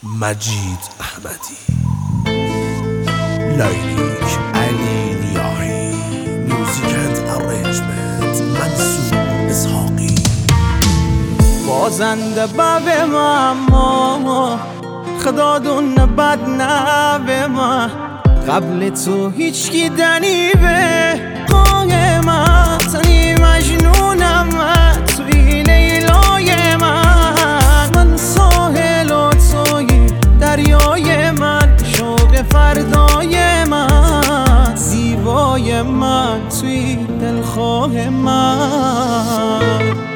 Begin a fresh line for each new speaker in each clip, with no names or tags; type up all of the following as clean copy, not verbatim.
مجید احمدی، لیلیک علی نیاهی، میوزیک اند ارنجمنت منصور اسحاقی.
بازنده به ما خدا دون بد نه به ما، قبل تو هیچ کی دنی به قای من، تنی مجنونم من توی لیلای من ساحل و توی دریای من، شوق فردای من، زیبای من توی دلخواه من.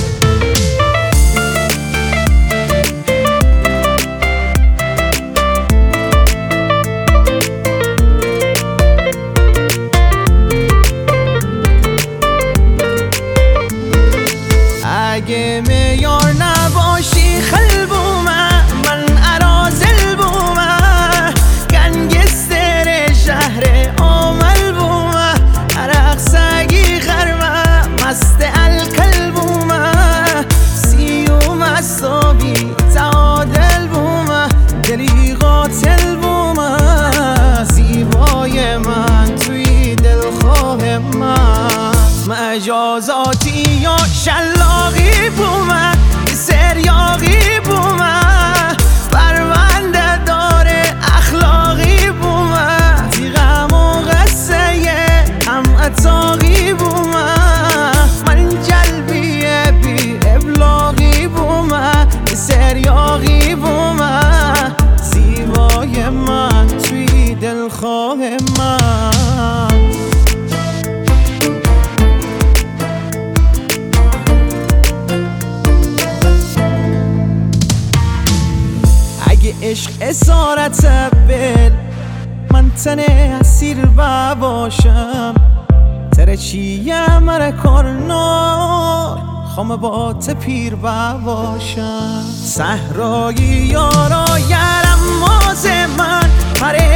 اگه میار نباشی خلبومه، من ارازل بومه، گنگستر شهر آمل بومه، عرق سگی غرمه، مست الکل بومه، سیوم استابی تعادل بومه، دلی قاتل بومه، زیبای من توی دلخواه من، مجازاتی یا شلاقی بومه، سریاقی بومه، پرونده داره اخلاقی بومه، تیغم و قصه هم اتاقی بومه، من جلبیه بی ابلاغی بومه، سریاقی بومه، زیبای من توی دلخواه من. عشق اسارت بل، من تنه اسیر باشم، تره چیه مره کارنار، خام با تپیر باشم، صحرایی یارا یرم ماز من، پره